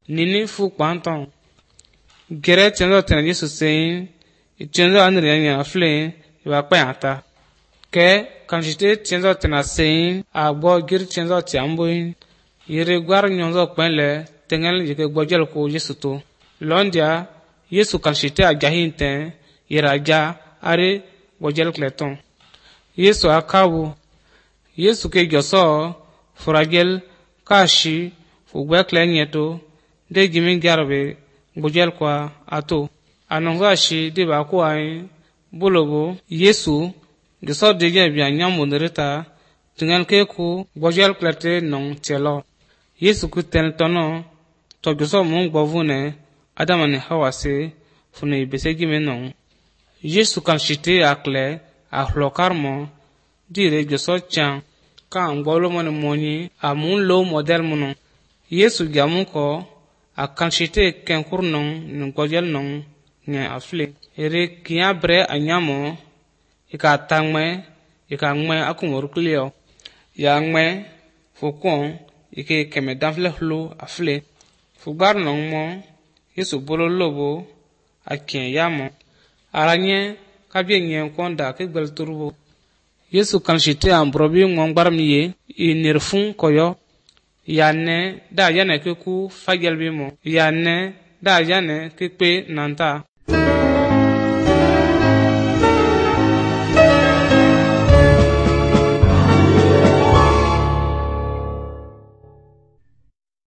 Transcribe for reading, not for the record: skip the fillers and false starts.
nini fu kwanton gere tiendo tena Yesu sein tiendo anri nya afle wa kwata ke kanjite tiendo tena sein agbo gir tiendo tiamboin yere gwar nyonzo kwenle tengel yike gbojel ko Yesu to londia Yesu kanjite agahinte yeraja are gbojel kleton Yesu akabu Yesu ke joso furagel kashi fugwe klenyeto de gimin garbe gbojel kwa ato anonga shi de ba ko ai bologo Yesu geso de ge bia nyamu nereta tingan ke ku gbojel klete non telo Yesu ku ten tono to geso mun gbovune adama ne hawase fune besegi menon Yesu kan shite akle a hlokarmo dire geso chan kan gbolo mon moni amun lo model mono Yesu gamu ko a kanshite ken kurnon nun gbojel non nya afle ere kiya bre anyamo ika tangme ika ngme akumor klio ya ngme fukon ike keme danfle hlo afle fubar non mo Yesu bolo lobo akien yamo aranye kabye nyen konda ke gbel turbo Yesu kanshite ambrobi ngongbar miye inirfun koyo yanne da yane ke ku fagelbi mo yanne da yane ke pe nanta